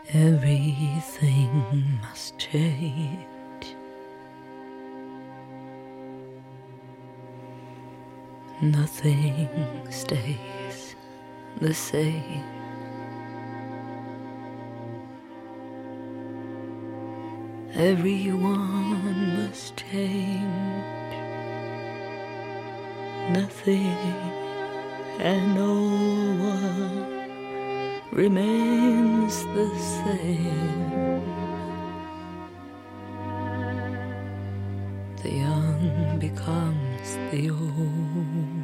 Everything must change. Nothing stays the same. Everyone must change. Nothing and no one remains the same. The young becomes the old,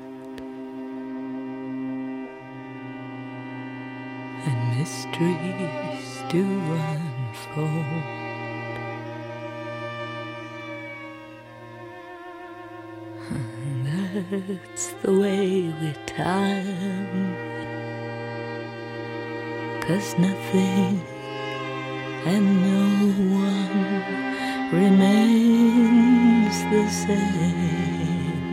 and mysteries do unfold. That's the way with time, 'cause nothing and no one remains the same.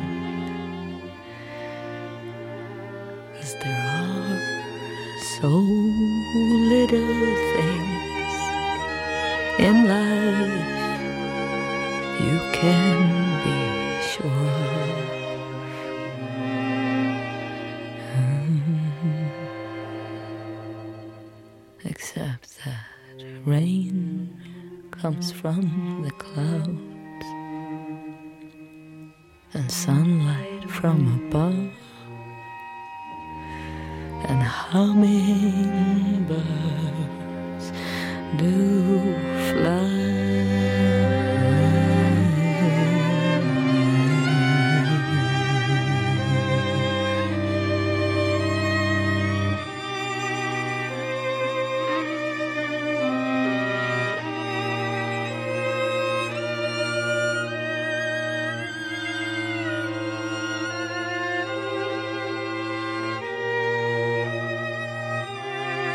'Cause there are so little things in life you can be sure of. Except that rain comes from the clouds and sunlight from above, and hummingbirds do fly.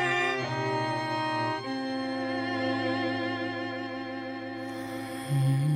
Mm-hmm.